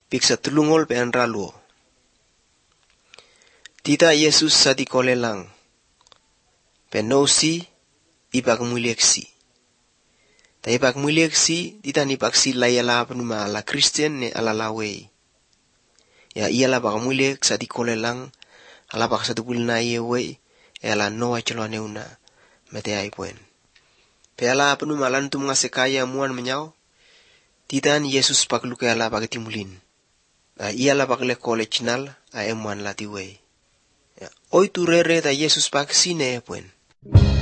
piksa tulungol pe an raluo. Tita Yesus sadi kolelang. Penosi ipak mulieksi. Ta ipak mulieksi tita nipak sila yala penuma ala Kristen ne ala lawei. Ya iala pak muliek sadi kolelang ala pak satu kulina yewe ala noa celone una mete ai puen. Pe ala penuma lantum ngasekaya muan menyau. Titan Yesus pak luka ala pak timulin. Iala pak le college nal a emuan latiwei. Oi tu rere ta Yesus pak sine puen.